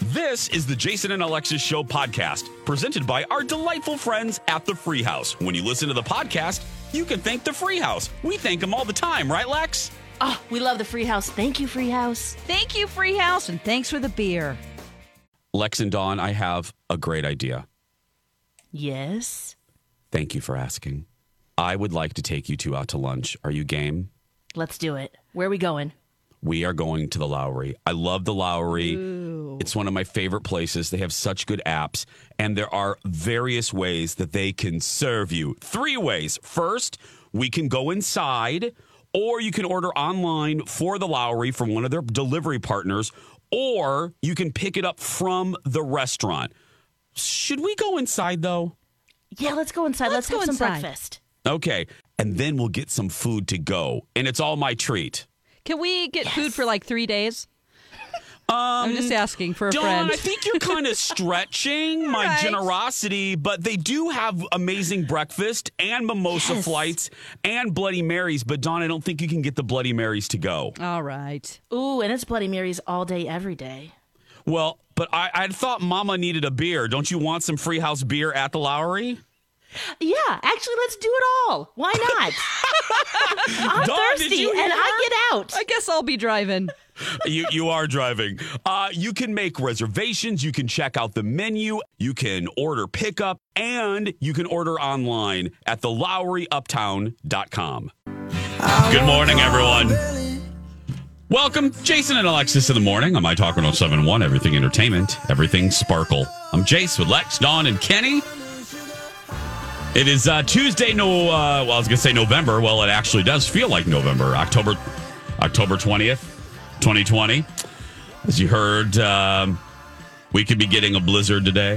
This is the Jason and Alexis Show podcast, presented by our delightful friends at the Free House. When you listen to the podcast, you can thank the Free House. We thank them all the time, right, Lex? Oh, we love the Free House. Thank you, Free House. Thank you, Free House, and thanks for the beer. Lex and Dawn, I have a great idea. Yes? Thank you for asking. I would like to take you two out to lunch. Are you game? Let's do it. Where are we going? We are going to the Lowry. I love the Lowry. Ooh. It's one of my favorite places. They have such good apps, and there are various ways that they can serve you. 3 ways. First, we can go inside, or you can order online for the Lowry from one of their delivery partners, or you can pick it up from the restaurant. Should we go inside, though? Yeah, let's go inside. Let's go have some inside. breakfast. Okay, and then we'll get some food to go, and it's all my treat. Can we get food for like 3 days? I'm just asking for a Dawn, friend. I think you're kind of stretching my Right. generosity, but they do have amazing breakfast and mimosa flights and Bloody Marys. But Dawn, I don't think you can get the Bloody Marys to go. All right. Ooh, and it's Bloody Marys all day, every day. Well, but I thought Mama needed a beer. Don't you want some Free House beer at the Lowry? Yeah, actually, let's do it all. Why not? I'm Dawn, did thirsty, you and hear I get out. I guess I'll be driving. You are driving. You can make reservations. You can check out the menu. You can order pickup, and you can order online at thelowryuptown.com. Good morning, everyone. Welcome, Jason and Alexis in the morning on My Talk 1071, Everything Entertainment, Everything Sparkle. I'm Jace with Lex, Dawn, and Kenny. It is Tuesday, I was going to say November. Well, it actually does feel like November, October 20th, 2020. As you heard, we could be getting a blizzard today.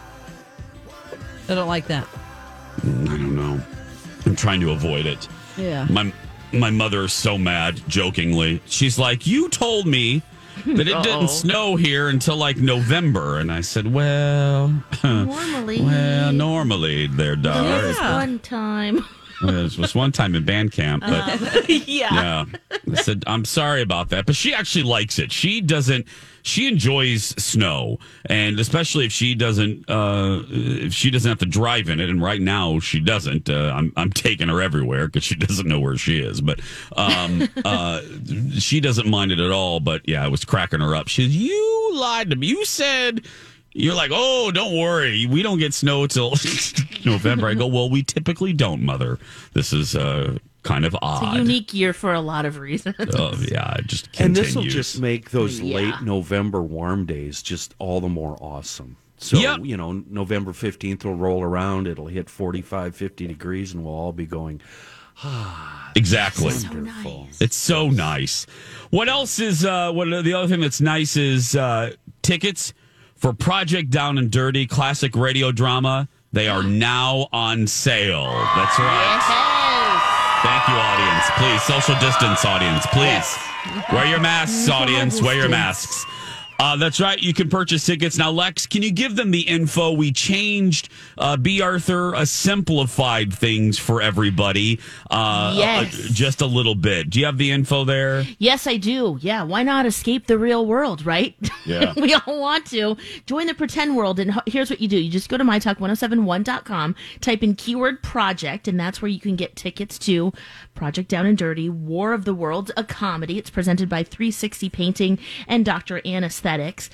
I don't like that. I don't know. I'm trying to avoid it. Yeah. My mother is so mad, jokingly. She's like, you told me that it didn't snow here until like November. And I said, well, normally there does. This one time. It was one time in band camp, but Yeah. I said, I'm sorry about that. But she actually likes it. She enjoys snow, and especially if she doesn't have to drive in it. And right now she doesn't. I'm taking her everywhere because she doesn't know where she is. But she doesn't mind it at all. But yeah, I was cracking her up. She said, you lied to me. You said. You're like, oh, don't worry. We don't get snow till November. I go, well, we typically don't, Mother. This is kind of odd. It's a unique year for a lot of reasons. Oh, yeah, it just And continues. this will just make those late November warm days just all the more awesome. So, Yep. November 15th will roll around. It'll hit 45, 50 degrees, and we'll all be going, Exactly. So nice. It's so nice. What else is, the other thing that's nice is tickets for Project Down and Dirty, classic radio drama. They are now on sale. That's right. Thank you, audience. Please, social distance, audience. Please. Wear your masks, audience. Wear your masks. That's right. You can purchase tickets. Now, Lex, can you give them the info? We changed B. Arthur, simplified things for everybody. Yes. Just a little bit. Do you have the info there? Yes, I do. Yeah, why not escape the real world, right? Yeah. We all want to. Join the pretend world, and here's what you do. You just go to mytalk1071.com, type in keyword project, and that's where you can get tickets to Project Down and Dirty, War of the Worlds, a comedy. It's presented by 360 Painting and Dr. Anesthetics.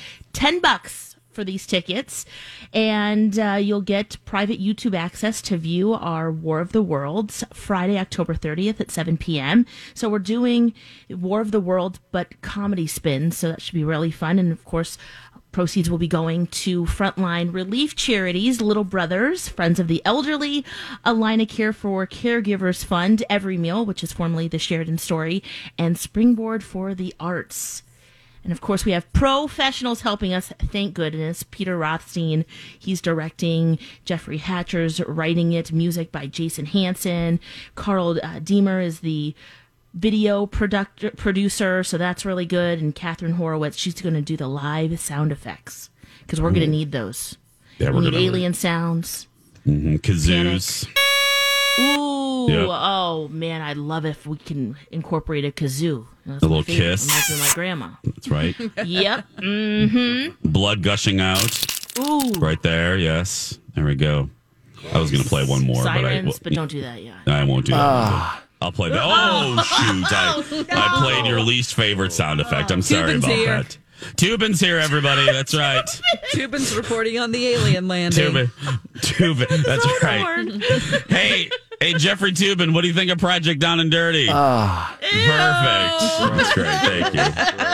$10 for these tickets, and you'll get private YouTube access to view our War of the Worlds Friday, October 30th at 7 p.m. So we're doing War of the World, but comedy spin, so that should be really fun. And of course, proceeds will be going to frontline relief charities, Little Brothers, Friends of the Elderly, Alina Care for Caregivers Fund, Every Meal, which is formerly the Sheridan Story, and Springboard for the Arts. And of course, we have professionals helping us, thank goodness. Peter Rothstein, he's directing. Jeffrey Hatcher's writing it. Music by Jason Hansen. Carl Deemer is the video producer, so that's really good. And Catherine Horowitz, she's going to do the live sound effects, because we're going to need those. Yeah, we we're need gonna alien sounds. Kazoos. Ooh, Yep. oh man, I'd love if we can incorporate a kazoo. That's A my little favorite. kiss. Reminds me of my grandma. That's right. Yep. Mm-hmm. Blood gushing out. Ooh. Right there. Yes. There we go. I was going to play one more, Sirens, but don't do that yet. I won't do that. I'll play that. Oh, shoot. I played your least favorite sound effect. I'm sorry Tubin's about here. that. Tubin's here, everybody. That's right. Tubin's reporting on the alien landing. Tubin. That's right. Hey, Jeffrey Tubin, what do you think of Project Down and Dirty? Perfect. That's great. Thank you.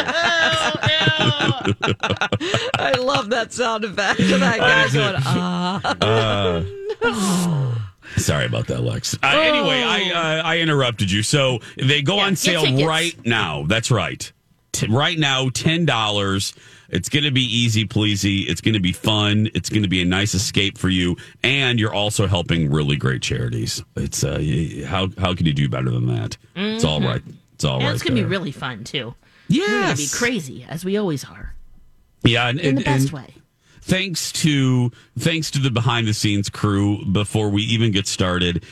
I love that sound effect. That guy going, Sorry about that, Lex. Anyway, I interrupted you. So they go on sale tickets. right now. That's right. Right now, $10. It's going to be easy pleasy. It's going to be fun. It's going to be a nice escape for you, and you're also helping really great charities. It's how can you do better than that? It's all right. It's all And right. it's going to be there. really fun, too. We're going to be Yes. crazy, as we always are. Yeah, In the best way. Thanks to the behind the scenes crew. Before we even get started,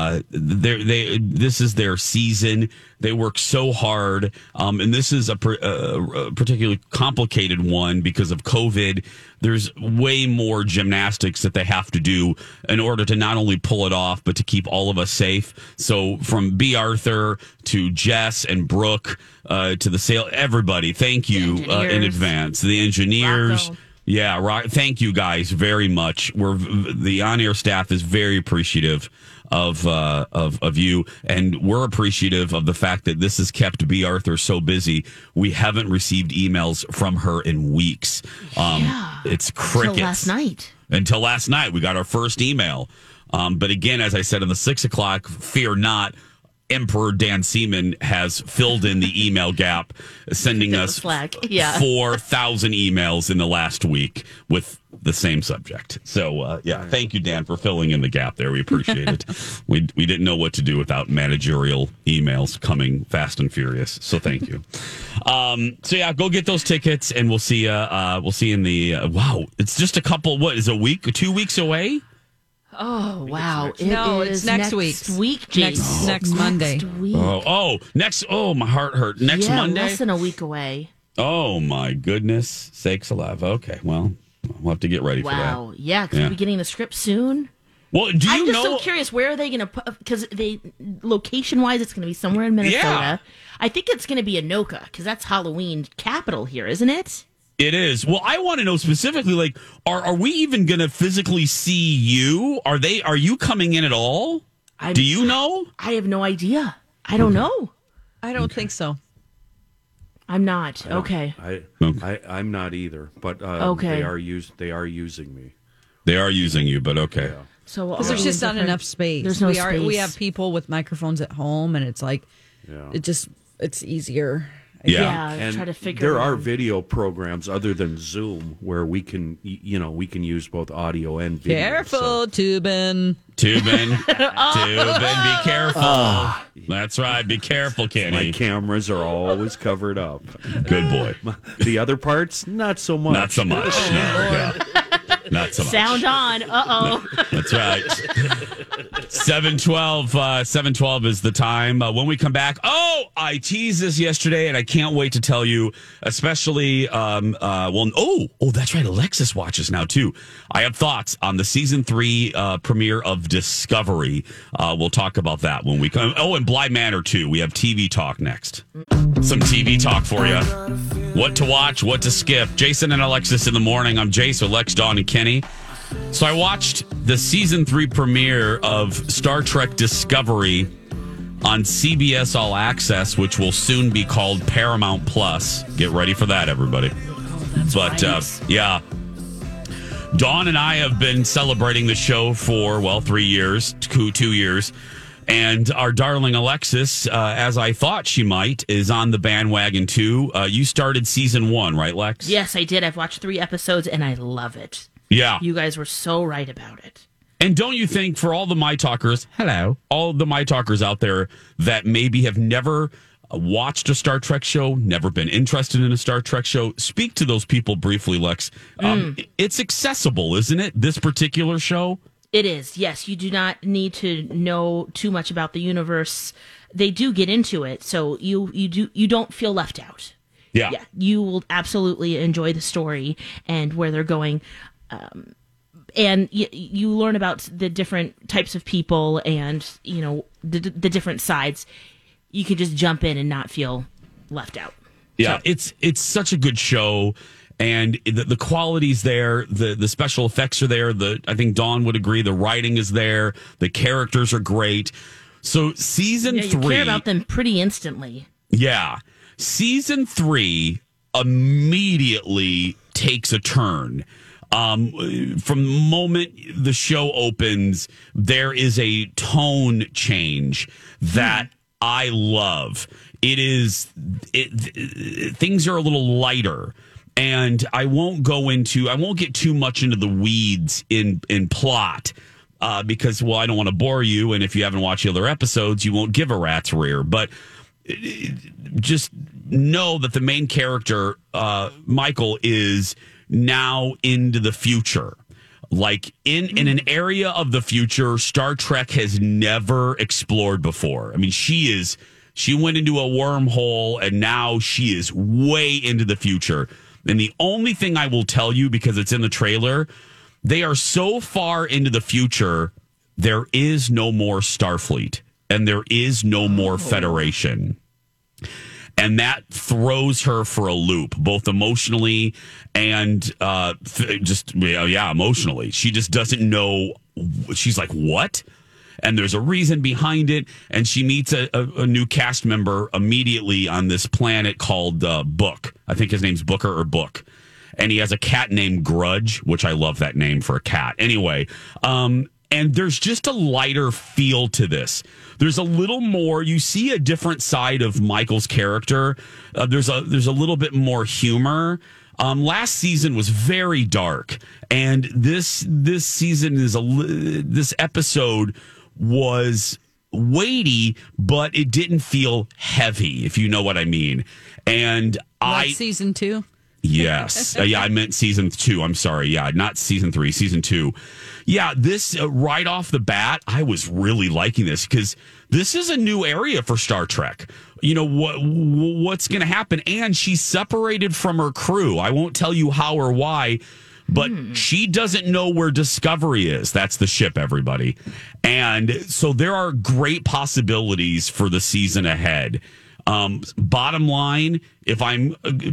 this is their season. They work so hard, and this is a particularly complicated one because of COVID. There's way more gymnastics that they have to do in order to not only pull it off, but to keep all of us safe. So from B. Arthur to Jess and Brooke to the sale, everybody, thank you in Engineers. advance. The engineers. Rocco. Yeah, right. Thank you guys very much. The on-air staff is very appreciative of you, and we're appreciative of the fact that this has kept B. Arthur so busy. We haven't received emails from her in weeks. It's crickets. Till last night. Until last night, we got our first email. But again, as I said in the 6 o'clock, fear not. Emperor Dan Seaman has filled in the email gap, sending us Slack. Yeah. 4,000 emails in the last week with the same subject. So, thank you, Dan, for filling in the gap there. We appreciate it. We didn't know what to do without managerial emails coming fast and furious. So, thank you. Go get those tickets, and we'll see. We'll see in the. Wow, it's just a couple. What is a week? 2 weeks away? Oh, wow. it's next week. Jason. Next Monday. Next week. My heart hurt. Next Monday? Less than a week away. Oh, my goodness sakes alive. Okay, well, we'll have to get ready for that. Wow. Yeah, because Yeah. we'll be getting the script soon. Well, do you I'm just know? so curious, where are they going to put, because location-wise, it's going to be somewhere in Minnesota. Yeah. I think it's going to be Anoka, because that's Halloween capital here, isn't it? It is. Well, I want to know specifically, like, are we even going to physically see you? Are you coming in at all? Do you know? I have no idea. I don't know. I don't think so. I'm not. Okay. I'm not either. But Okay. they are using me. They are using you, but okay. Yeah. So Because there's just not enough space. There's no we space. We have people with microphones at home, and it's like, it's easier. Yeah. And try to figure there it are out. video programs other than Zoom where we can use both audio and video. Careful, Tubin. Tubin, be careful. That's right. Be careful, Kenny. My cameras are always covered up. Good boy. The other parts, not so much. Not so much. No, yeah. Not so much. Sound on. Uh-oh. That's right. 7:12 is the time. When we come back, I teased this yesterday, and I can't wait to tell you, especially, that's right, Alexis watches now, too. I have thoughts on the season 3 premiere of Discovery. We'll talk about that when we come. Oh, and Bly Manor, too. We have TV talk next. Some TV talk for you. What to watch, what to skip. Jason and Alexis in the morning. I'm Jace with Lex, Dawn, and Kenny. So I watched the season 3 premiere of Star Trek Discovery on CBS All Access, which will soon be called Paramount Plus. Get ready for that, everybody. But Dawn and I have been celebrating the show for 2 years. And our darling Alexis, as I thought she might, is on the bandwagon too. You started season 1, right, Lex? Yes, I did. I've watched 3 episodes, and I love it. Yeah. You guys were so right about it. And don't you think for all the My Talkers, all the My Talkers out there that maybe have never watched a Star Trek show, never been interested in a Star Trek show, speak to those people briefly, Lex. It's accessible, isn't it? This particular show? It is, yes. You do not need to know too much about the universe. They do get into it, so you don't feel left out. Yeah. You will absolutely enjoy the story and where they're going. And you learn about the different types of people and, the different sides. You can just jump in and not feel left out. Yeah, So, it's such a good show. And the quality's there, the special effects are there. I think Dawn would agree. The writing is there. The characters are great. So season 3, you care about them pretty instantly. Yeah, season 3 immediately takes a turn. From the moment the show opens, there is a tone change that I love. Things are a little lighter. And I won't get too much into the weeds in plot because, I don't want to bore you. And if you haven't watched the other episodes, you won't give a rat's rear. But just know that the main character, Michael, is now into the future. Like in an area of the future Star Trek has never explored before. I mean, she went into a wormhole and now she is way into the future. And the only thing I will tell you, because it's in the trailer, they are so far into the future, there is no more Starfleet and there is no more Federation. And that throws her for a loop, both emotionally and emotionally. She just doesn't know. She's like, what? And there's a reason behind it. And she meets a new cast member immediately on this planet called Book. I think his name's Booker or Book. And he has a cat named Grudge, which I love that name for a cat. Anyway, and there's just a lighter feel to this. There's a little more. You see a different side of Michael's character. There's a little bit more humor. Last season was very dark, and this season this episode was weighty, but it didn't feel heavy, if you know what I mean. And season 2? Yes. I meant season 2. I'm sorry. Yeah, not season 3, season 2. Yeah, this right off the bat, I was really liking this because this is a new area for Star Trek. What's going to happen? And she's separated from her crew. I won't tell you how or why, but she doesn't know where Discovery is. That's the ship, everybody. And so there are great possibilities for the season ahead. Bottom line, if I'm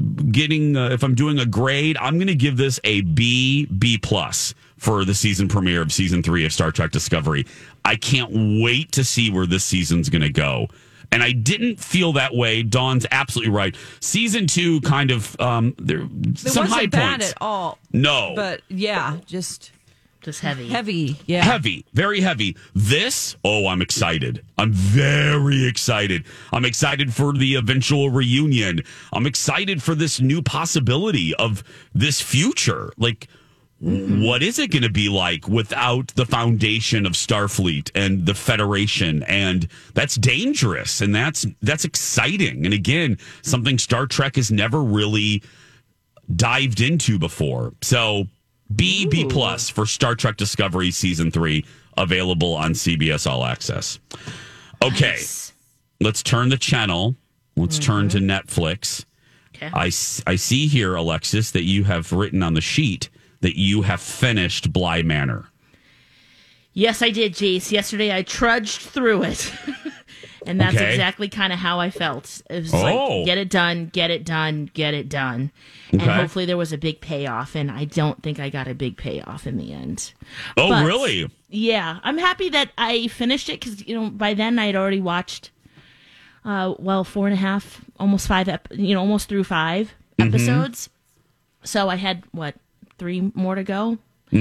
doing a grade, I'm going to give this a B+ for the season premiere of season 3 of Star Trek Discovery. I can't wait to see where this season's going to go. And I didn't feel that way. Dawn's absolutely right. Season 2 kind of there some high points. Bad at all. No, but yeah, just heavy. Heavy, yeah. Heavy, very heavy. This, I'm excited. I'm very excited. I'm excited for the eventual reunion. I'm excited for this new possibility of this future. Like, what is it going to be like without the foundation of Starfleet and the Federation? And that's dangerous, and that's exciting. And again, something Star Trek has never really dived into before. So B+ for Star Trek Discovery Season 3, available on CBS All Access. Okay, nice. Let's turn the channel. Let's turn to Netflix. Okay. I see here, Alexis, that you have written on the sheet that you have finished Bly Manor. Yes, I did, Jace. Yesterday I trudged through it. And that's exactly kind of how I felt. It was like, get it done, get it done, get it done. Okay. And hopefully there was a big payoff, and I don't think I got a big payoff in the end. Oh, but, really? Yeah. I'm happy that I finished it because, by then I had already watched, 4.5, almost 5, almost through 5 episodes. So I had, 3 more to go?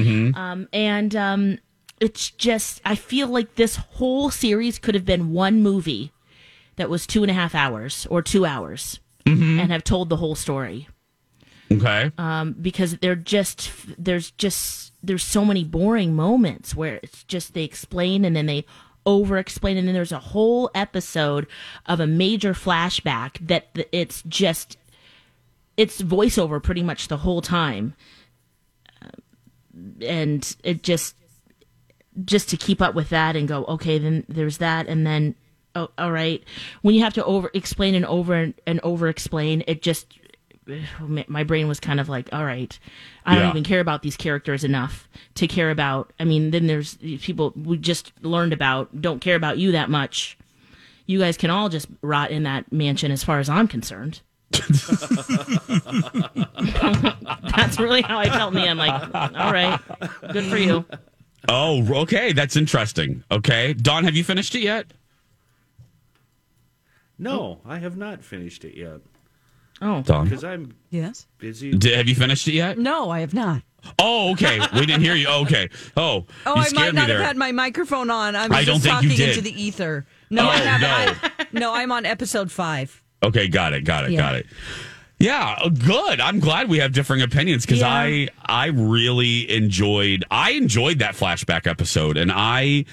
It's just, I feel like this whole series could have been one movie that was 2.5 hours or 2 hours and have told the whole story. Okay. Because there's so many boring moments where it's just they explain and then they over-explain, and then there's a whole episode of a major flashback that it's voiceover pretty much the whole time. And it just... just to keep up with that and go, okay, then there's that, and then all right. When you have to over explain and over explain, it just, my brain was kind of like, all right, I don't even care about these characters enough to care about. I mean, then there's people we just learned about don't care about you that much. You guys can all just rot in that mansion as far as I'm concerned. That's really how I felt, man. Like, all right, good for you. Oh, okay. That's interesting. Okay. Dawn, have you finished it yet? No, I have not finished it yet. Oh, Dawn. Because I'm Yes. busy. Have you finished it yet? No, I have not. Oh, okay. We didn't hear you. Okay. Oh, Oh, you I scared might me not there. have had my microphone on. I was I don't just think you talking did. into the ether. No, Oh, I haven't. no. No, I'm on episode 5. Okay, got it. Yeah, good. I'm glad we have differing opinions because Yeah. I really enjoyed that flashback episode, and I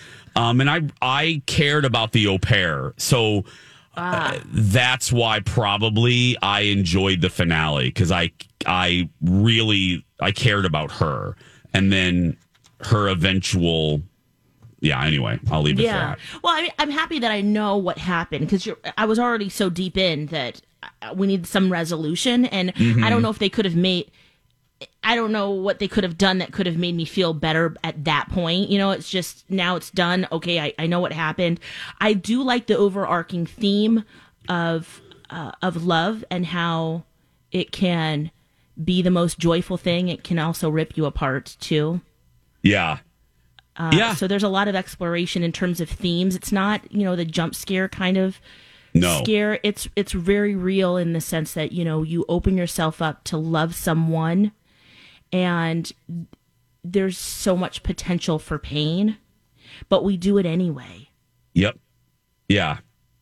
cared about the au pair, so that's why probably I enjoyed the finale because I really cared about her, and then her eventual. Yeah. Anyway, I'll leave it for that. Well, I'm happy that I know what happened because I was already so deep in that we need some resolution, and I don't know if they could have made. I don't know what they could have done that could have made me feel better at that point. You know, it's just now it's done. Okay, I know what happened. I do like the overarching theme of love and how it can be the most joyful thing. It can also rip you apart too. Yeah. So there's a lot of exploration in terms of themes. It's not, the jump scare kind of scare. It's very real in the sense that, you open yourself up to love someone and there's so much potential for pain, but we do it anyway. Yep. Yeah.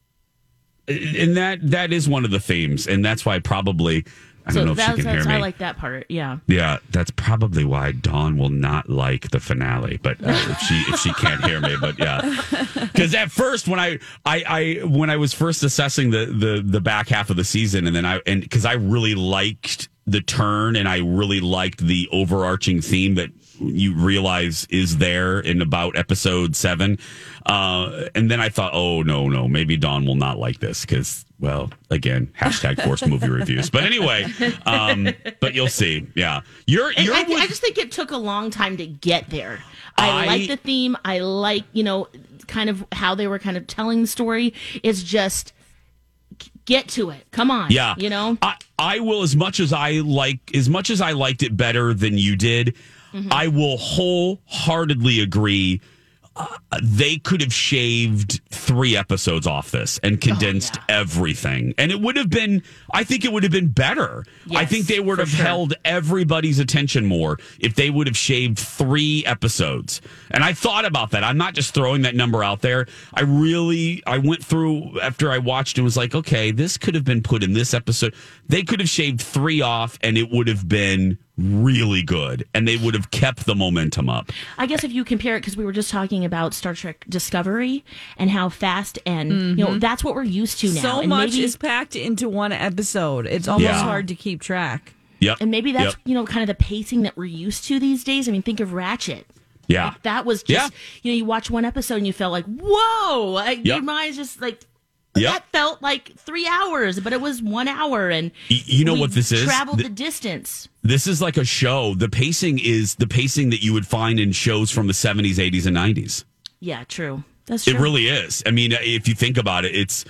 And that is one of the themes, and that's why probably I don't know if she can hear me. I like that part. Yeah. Yeah, that's probably why Dawn will not like the finale. But if she can't hear me, but yeah, because at first when I was first assessing the back half of the season, and because I really liked the turn and I really liked the overarching theme that you realize is there in about episode 7, and then I thought, oh no, maybe Dawn will not like this because. Well, again, #forced movie reviews. But anyway, but you'll see. Yeah. I just think it took a long time to get there. I like the theme. I like, kind of how they were kind of telling the story. It's just get to it. Come on. Yeah. I will, as much as I liked it better than you did, I will wholeheartedly agree. They could have shaved 3 episodes off this and condensed everything. And it would have been, I think it would have been better. Yes, I think they would have held everybody's attention more if they would have shaved 3 episodes. And I thought about that. I'm not just throwing that number out there. I went through after I watched and was like, okay, this could have been put in this episode. They could have shaved 3 off and it would have been really good, and they would have kept the momentum up. I guess if you compare it, because we were just talking about Star Trek Discovery and how fast and that's what we're used to now. So and much is packed into one episode. It's almost hard to keep track. Yep. And maybe that's kind of the pacing that we're used to these days. I mean, think of Ratchet. Yeah, like, that was just you watch one episode and you felt like, whoa, your mind's just like. That felt like 3 hours, but it was 1 hour, and you know what this is? Traveled the distance. This is like a show. The pacing is the pacing that you would find in shows from the 70s, 80s, and 90s. Yeah, true. That's true. It really is. I mean, if you think about it,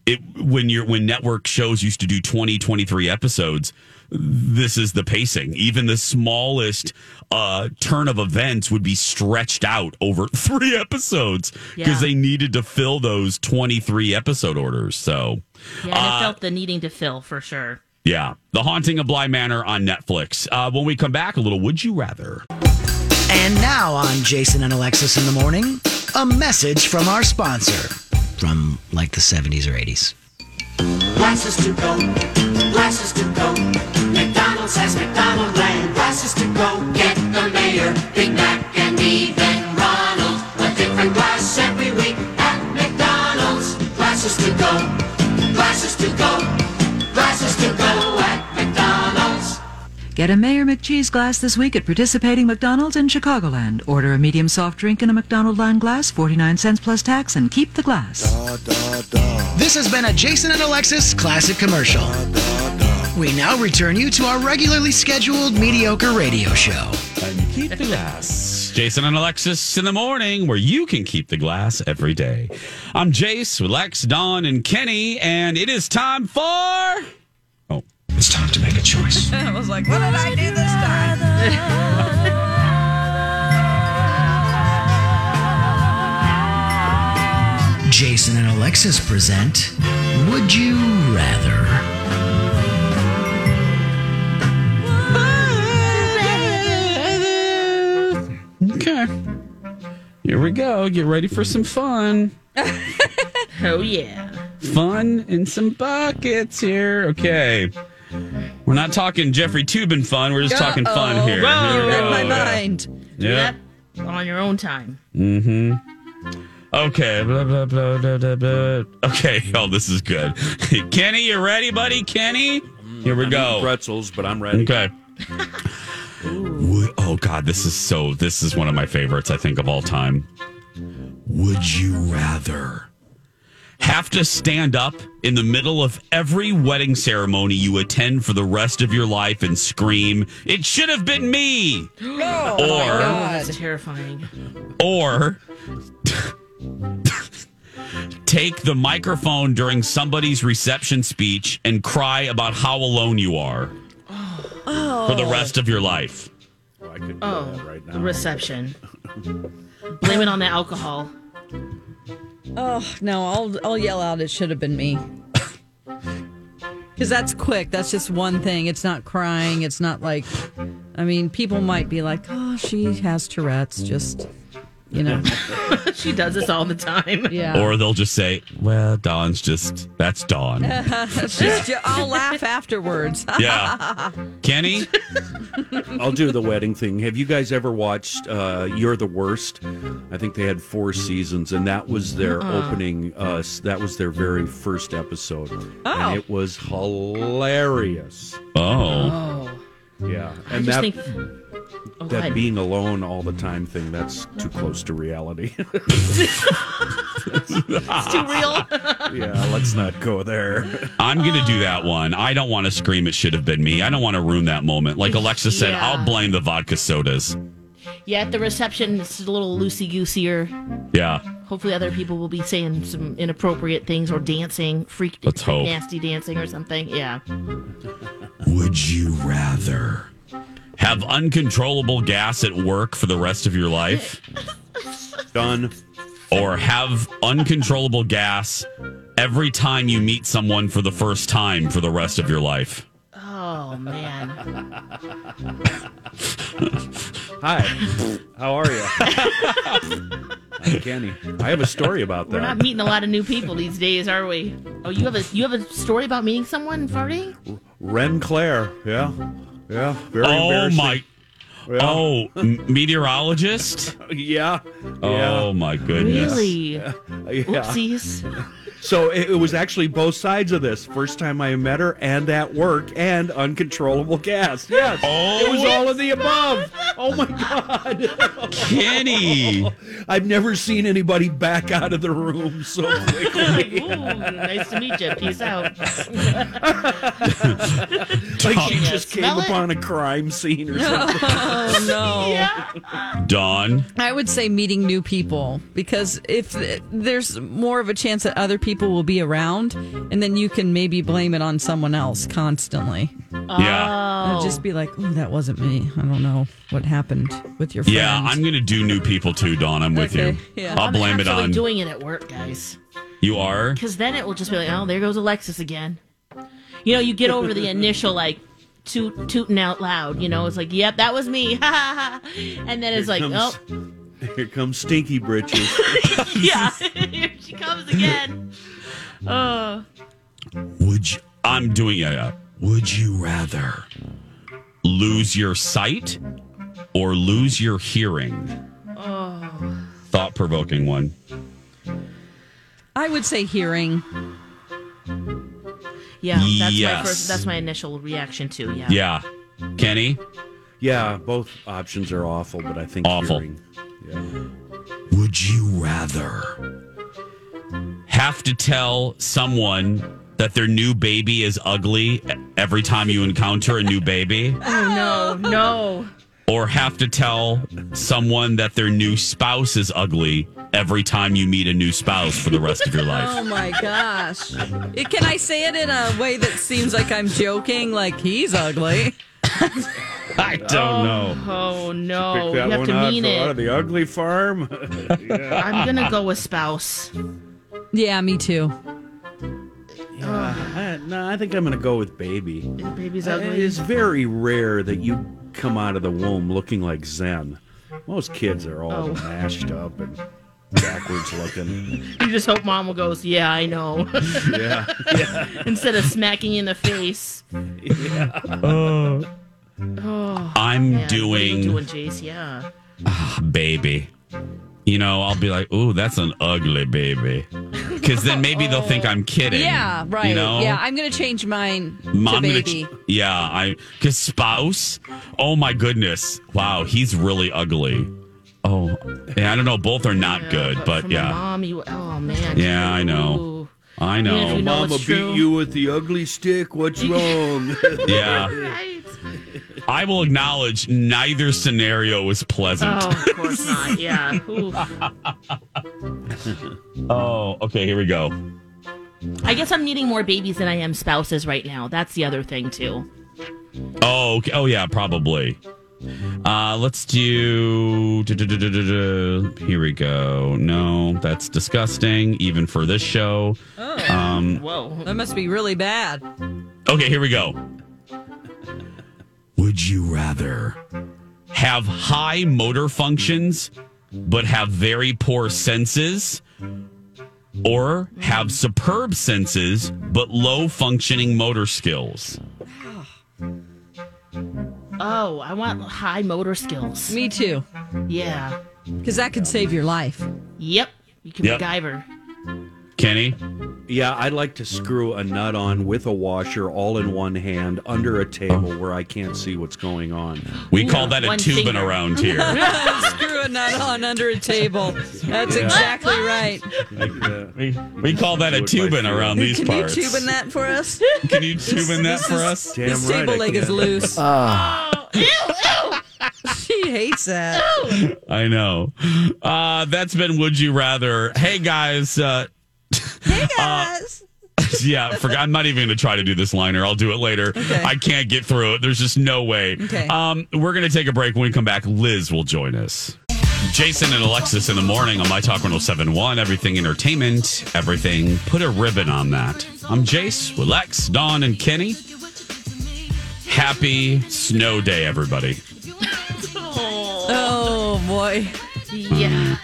when network shows used to do 20, 23 episodes, this is the pacing. Even the smallest turn of events would be stretched out over 3 episodes because they needed to fill those 23 episode orders. So, and it felt the needing to fill for sure. Yeah. The Haunting of Bly Manor on Netflix. When we come back, a little Would You Rather. And now on Jason and Alexis in the Morning, a message from our sponsor from like the 70s or 80s. Glasses to go, glasses to go. McDonald's has McDonald Land. Glasses to go, get the mayor, Big Mac, and even Ronald. A different glass every week at McDonald's. Glasses to go, glasses to go, glasses to go at McDonald's. Get Get a Mayor McCheese glass this week at participating McDonald's in Chicagoland. Order a medium soft drink in a McDonald line glass, 49 cents plus tax, and keep the glass. This has been a Jason and Alexis classic commercial. We now return you to our regularly scheduled mediocre radio show. And keep the glass. Jason and Alexis in the morning, where you can keep the glass every day. I'm Jace with Lex, Dawn, and Kenny, and it is time for... Oh. It's time to make a choice. I was like, what did I do this time? Jason and Alexis present Would You Rather? Okay. Here we go. Get ready for some fun. Oh, yeah. Fun and some buckets here. Okay. We're not talking Jeffrey Toobin fun. We're just talking fun here. Whoa. Here we Read go. my mind. Yep. On your own time. Okay. Blah, blah, blah, blah, blah, blah. Okay. Oh, this is good. Kenny, you ready, buddy? Kenny? Here we go. Pretzels, but I'm ready. Okay. Oh God, this is one of my favorites, I think, of all time. Would you rather have to stand up in the middle of every wedding ceremony you attend for the rest of your life and scream, "It should have been me"? That's terrifying. Or take the microphone during somebody's reception speech and cry about how alone you are for the rest of your life. Oh, I could do that right now. The reception. Blame it on the alcohol. Oh, no, I'll yell out, it should have been me. Because that's quick. That's just one thing. It's not crying. It's not like, I mean, people might be like, oh, she has Tourette's. Just, you know. She does this all the time. Yeah. Or they'll just say, well, that's Dawn. I'll laugh afterwards. Yeah. Kenny? I'll do the wedding thing. Have you guys ever watched You're the Worst? I think they had 4 seasons, and that was their opening. That was their very first episode. And it was hilarious. Oh. Yeah. I And just that, think... Oh, go that ahead. being alone all the time thing, that's too close to reality. It's too real. Yeah, let's not go there. I'm going to do that one. I don't want to scream, "It should have been me." I don't want to ruin that moment. Like Alexa said, Yeah. I'll blame the vodka sodas. Yeah, at the reception, it's a little loosey-gooseier. Yeah. Hopefully other people will be saying some inappropriate things or dancing, Let's hope. nasty dancing or something. Yeah. Would you rather have uncontrollable gas at work for the rest of your life? Done. Or have uncontrollable gas every time you meet someone for the first time for the rest of your life? Oh, man. Hi. How are you? I'm Kenny. I have a story about We're not that. meeting a lot of new people these days, are we? Oh, you have a story about meeting someone and farting? Ren Claire. Yeah. Yeah. Very Oh, embarrassing. my. Yeah. Oh, meteorologist? Yeah. Oh, my goodness. Really? Yeah. Oopsies. So it was actually both sides of this. First time I met her, and at work, and uncontrollable gas. Yes. It was all of the above. Oh, my God. Kenny. I've never seen anybody back out of the room so quickly. Ooh, nice to meet you. Peace out. Like she just came Smell it? upon a crime scene or something. Oh, no. Yeah. Dawn. I would say meeting new people, because if there's more of a chance that other people will be around, and then you can maybe blame it on someone else constantly. Yeah. And just be like, oh, that wasn't me. I don't know what happened with your friend. Yeah, I'm going to do new people too, Dawn. I'm with Okay, you. yeah. I'll blame it I'm on. doing it at work, guys. You are? Because then it will just be like, oh, there goes Alexis again. You know, you get over the initial, like, tooting out loud. You know, it's like, yep, that was me. And then it's like, oh, Here comes Stinky Britches. yeah, here she comes again. I'm doing it. Would you rather lose your sight or lose your hearing? Thought-provoking one. I would say hearing. Yeah, Yes. that's my initial reaction too. Yeah. Yeah. Kenny? Yeah, both options are awful, but I think Awful. hearing. Yeah. Would you rather have to tell someone that their new baby is ugly every time you encounter a new baby? Oh, no. Or have to tell someone that their new spouse is ugly every time you meet a new spouse for the rest of your Oh life? my gosh. Can I say it in a way that seems like I'm joking? Like he's ugly. I don't know. Oh, no. Pick You that have one to out, mean out of it. the ugly farm. I'm going to go with spouse. Yeah, me too. I think I'm going to go with baby. Baby's ugly. It's very rare that you come out of the womb looking like Zen. Most kids are all mashed up and backwards looking. You just hope mom goes, yeah, I know. Yeah. Instead of smacking you in the face. I'm Man, what are you doing doing, Jace? Yeah. baby. You know, I'll be like, ooh, that's an ugly baby. Because then maybe they'll think I'm kidding. Yeah, right. You know? Yeah, I'm going to change mine to Mom, baby. because spouse, oh my goodness. Wow, he's really ugly. Oh, yeah, I don't know. Both are not good, but from yeah. a mom, oh, man. Yeah, I know. Ooh. I Even if know. you know Mama it's beat true. you with the ugly stick. What's wrong? Yeah. Right. I will acknowledge neither scenario was pleasant. Oh, of course not. Yeah. Ooh. Oh, okay, here we go. I guess I'm needing more babies than I am spouses right now. That's the other thing, too. Oh, okay. Oh, yeah, probably. Let's do. Here we go. No, that's disgusting, even for this show. Whoa. That must be really bad. Okay, here we go. Would you rather have high motor functions but have very poor senses, or have superb senses but low functioning motor skills? Oh, I want high motor skills. Me too. Yeah. Because that could save your life. Yep. You can Yep. MacGyver. Kenny? Yeah, I'd like to screw a nut on with a washer all in one hand under a table where I can't see what's going on. We call that a one tubing finger. around here. Screw a nut on under a table. That's exactly right. We call that a Do it by tubing feel. around these Can parts. you tube in that for us? Can you tubing that for us? Damn This right table I leg is can. loose. Oh, ew, ew. She hates that. I know. That's been Would You Rather. Hey, guys. Hey guys. Yeah, I'm not even going to try to do this liner. I'll do it later. Okay. I can't get through it. There's just no way. Okay. We're going to take a break. When we come back, Liz will join us. Jason and Alexis in the morning on My Talk 107.1. Everything entertainment, everything. Put a ribbon on that. I'm Jace with Lex, Dawn, and Kenny. Happy snow day, everybody. Oh boy. Yeah.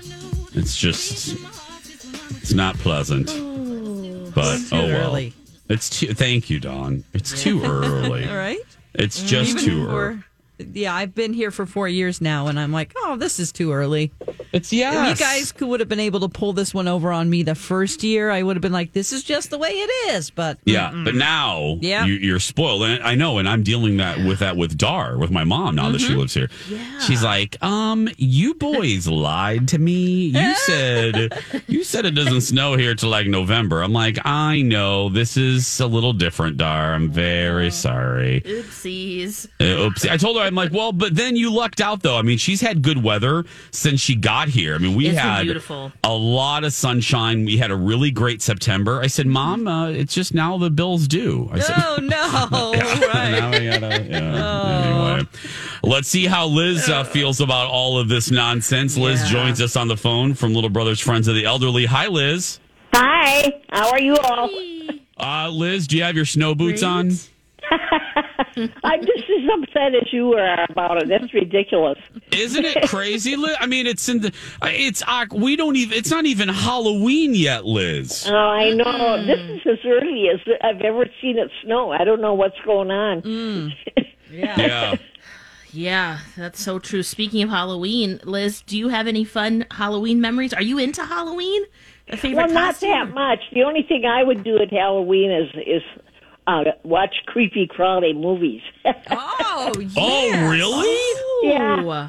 It's not pleasant. But Too oh well. early. Thank you, Dawn. It's too early. All right. It's just Even too for- early. Yeah, I've been here for 4 years now, and I'm like, oh, this is too early. It's If you guys would have been able to pull this one over on me the first year, I would have been like, this is just the way it is. But Yeah, but now Yeah. you're spoiled, and I know, and I'm dealing with Dar, with my mom now that she lives here. Yeah. She's like, you boys lied to me. You said it doesn't snow here till like November. I'm like, I know this is a little different, Dar. I'm very sorry. Oopsies. Oopsie. I told her, I'm like, well, but then you lucked out though. I mean, she's had good weather since she got here. I mean, we It's been had beautiful. a lot of sunshine. We had a really great September. I said, Mom, it's just now the bill's due. I said, oh no, right? now we gotta, Anyway, let's see how Liz feels about all of this nonsense. Liz Yeah. joins us on the phone from Little Brothers Friends of the Elderly. Hi, Liz. Hi, how are you all? Liz, do you have your snow boots Great. on? I'm just as upset as you are about it. That's ridiculous. Isn't it crazy, Liz? I mean, it's we don't even. It's not even Halloween yet, Liz. Oh, I know. This is as early as I've ever seen it snow. I don't know what's going on. Yeah. Yeah, that's so true. Speaking of Halloween, Liz, do you have any fun Halloween memories? Are you into Halloween? A favorite Well, not costume? that much. The only thing I would do at Halloween is watch creepy crawly movies. Oh, yes. Oh, really? Yeah.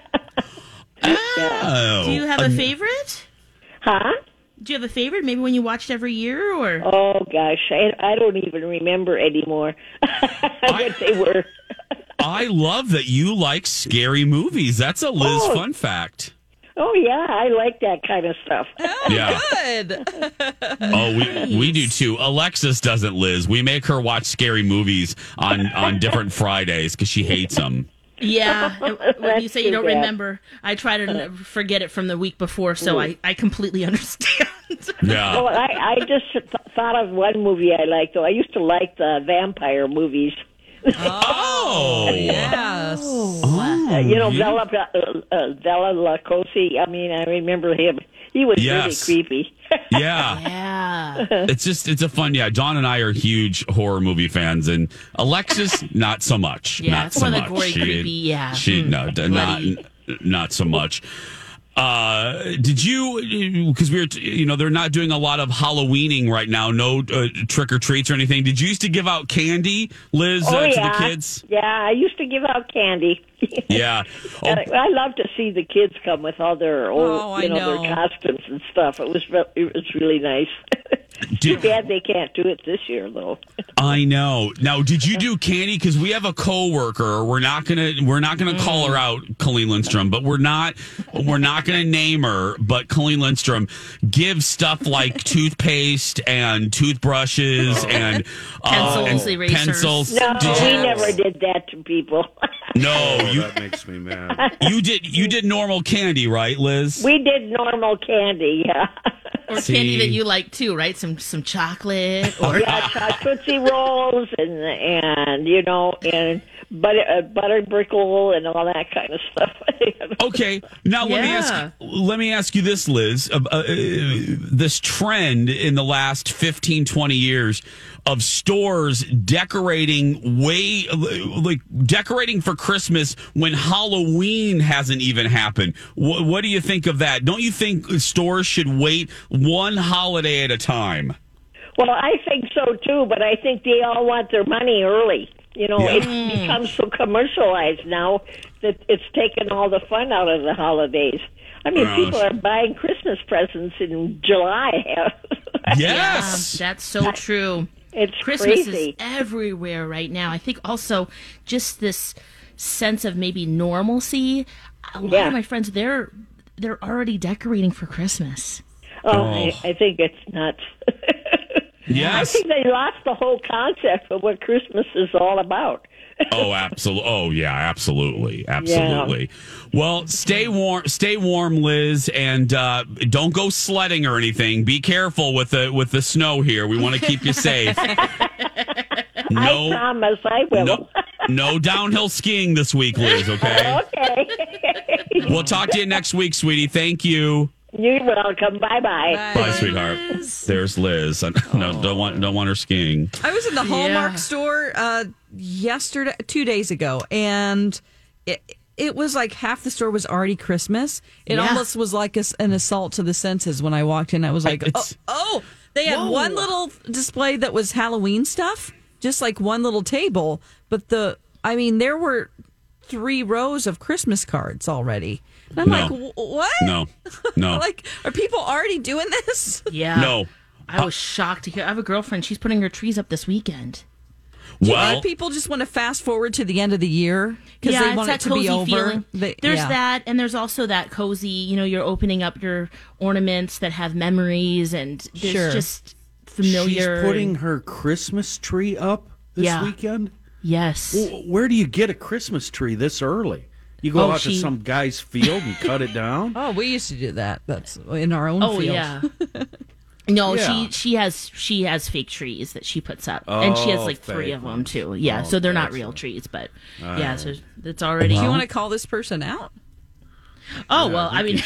Oh. Do you have a favorite? Huh? Do you have a favorite? Maybe when you watched every year, or Oh gosh, I don't even remember anymore what they were. I love that you like scary movies. That's a Liz fun fact. Oh yeah, I like that kind of stuff. Yeah. Good. Oh, we do too. Alexis doesn't, Liz. We make her watch scary movies on different Fridays because she hates them. yeah. When you say you don't too bad. remember, I try to forget it from the week before, so I completely understand. Yeah. Oh, I just thought of one movie I liked, though. I used to like the vampire movies. Oh. Yes. Bela Lugosi. I mean, I remember him. He was Yes. really creepy. Yeah. Yeah. It's a fun, Dawn and I are huge horror movie fans, and Alexis, not so much. Yeah, not it's so more the much. gory, creepy, yeah. She, no, Bloody. not so much. Did you, because they're not doing a lot of Halloweening right now, no trick or treats or anything. Did you used to give out candy, Liz, to the kids? Yeah, I used to give out candy. Yeah. Oh, I love to see the kids come with all their old, I know. their costumes and stuff. It was really nice. Too bad they can't do it this year, though. I know. Now, did you do candy? Because we have a coworker. We're not gonna call her out, Colleen Lindstrom, but we're not gonna name her. But Colleen Lindstrom gives stuff like toothpaste and toothbrushes and Pencils, and erasers. pencils. No, Did we you- never did that to people. No, That makes me mad. you did normal candy, right, Liz? We did normal candy, yeah. Or See. candy that you like too, right? Some chocolate or Yeah, Tootsie Rolls and butter brickle and all that kind of stuff. Okay, now Yeah. let me ask you this, Liz. This trend in the last 15, 20 years of stores decorating decorating for Christmas when Halloween hasn't even happened. What do you think of that? Don't you think stores should wait one holiday at a time? Well, I think so too, but I think they all want their money early. It's become so commercialized now that it's taken all the fun out of the holidays. I mean, people are buying Christmas presents in July. Yes. that's so true. It's Christmas crazy. is everywhere right now. I think also just this sense of maybe normalcy. A lot of my friends, they're already decorating for Christmas. I think it's nuts. I Yes. think they lost the whole concept of what Christmas is all about. Oh, absolutely. Oh, yeah, absolutely. Absolutely. Well, stay warm, Liz, and don't go sledding or anything. Be careful with the snow here. We want to keep you safe. I promise I will. No downhill skiing this week, Liz, okay? Okay. We'll talk to you next week, sweetie. Thank you. You're welcome. Bye-bye. Bye, sweetheart. There's Liz. No, don't want her skiing. I was in the Hallmark store yesterday, 2 days ago, and it was like half the store was already Christmas. It almost was like an assault to the senses when I walked in. I was like, they had one little display that was Halloween stuff, just like one little table. But there were 3 rows of Christmas cards already. And I'm like, what? No. Like, are people already doing this? Yeah. No. I was shocked to hear. I have a girlfriend. She's putting her trees up this weekend. Well, People just want to fast forward to the end of the year because Yeah, they it's want that it to be cozy over. feeling. There's that, and there's also that cozy. You're opening up your ornaments that have memories, and there's just familiar. She's putting her Christmas tree up this weekend? Yes. Well, where do you get a Christmas tree this early? You go out to some guy's field and cut it down? Oh, we used to do that. That's in our own field. Yeah. No, Yeah. she has fake trees that she puts up, and she has like 3 of them too. Yeah, so they're not real trees, but so it's already. Do you want to call this person out? Oh, well, I mean,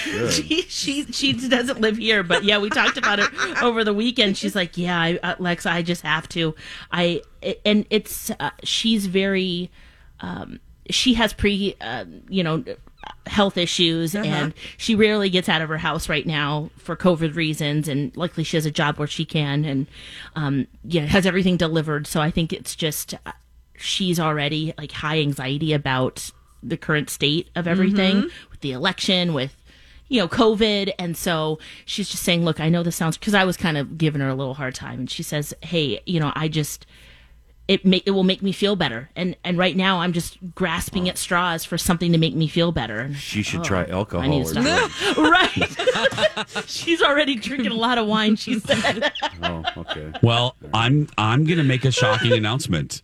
she doesn't live here, but yeah, we talked about it over the weekend. She's like, yeah, Lex, I just have to. She's very she has health issues, and she rarely gets out of her house right now for COVID reasons. And luckily, she has a job where she can, and has everything delivered. So I think it's just she's already like high anxiety about the current state of everything with the election, with COVID. And so she's just saying, look, I know this sounds, because I was kind of giving her a little hard time, and she says, hey, it will make me feel better, and right now I'm just grasping at straws for something to make me feel better. And she should try alcohol. I need to stop. Right. She's already drinking a lot of wine, she said. Oh, okay. Well, I'm going to make a shocking announcement.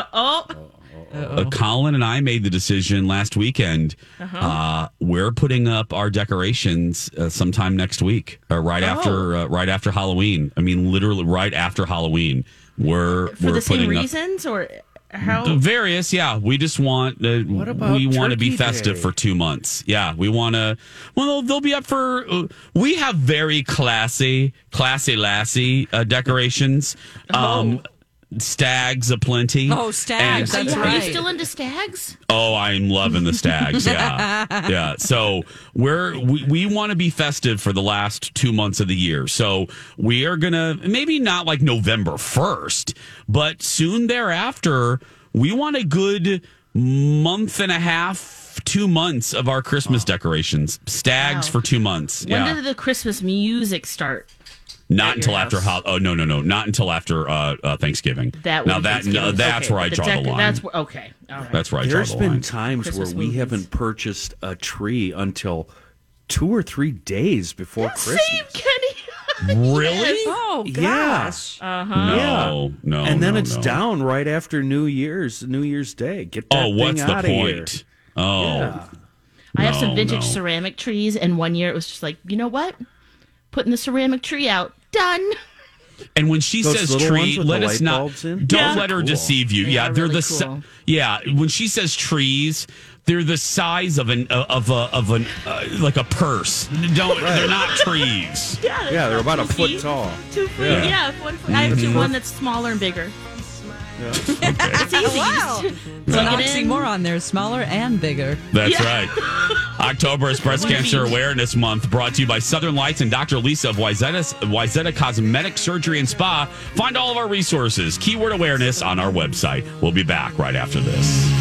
Colin and I made the decision last weekend. We're putting up our decorations sometime next week, right after Halloween. I mean, literally right after Halloween. For the same reasons, or how? Various, yeah. We just want we want to be festive for 2 months. Yeah, we want to. Well, they'll be up for. We have very classy lassie decorations. Stags aplenty. Oh, stags! That's right. Are you still into stags? Oh, I'm loving the stags. Yeah, yeah. So we want to be festive for the last 2 months of the year. So we are gonna, maybe not like November 1st, but soon thereafter. We want a good month and a half, 2 months of our Christmas decorations. Stags for 2 months. When did the Christmas music start? Not until after no, not until after Thanksgiving. That's where I draw the line. That's where, okay, all right. That's where I draw the line. There's been times Christmas where we haven't purchased a tree until 2 or 3 days before Christmas. Same, Kenny. Really? Oh gosh. Yeah. No. And then it's down right after New Year's Day. Get that thing what's the out point? Here. Oh. Yeah. I have some vintage ceramic trees, and one year it was just like, you know what? Putting the ceramic tree out. Done. And when she says tree, let us not. Don't let her deceive you. They yeah, they're really the cool. when she says trees, they're the size of an like a purse. They're not trees. Yeah, they're about 2 feet tall. 2 feet. Yeah, 1 foot. I have one that's smaller and bigger. It's easy. Wow. It's an oxymoron there, smaller and bigger. That's right. October is Breast Cancer Awareness Month, brought to you by Southern Lights and Dr. Lisa of Wayzata Cosmetic Surgery and Spa. Find all of our resources, keyword awareness, on our website. We'll be back right after this.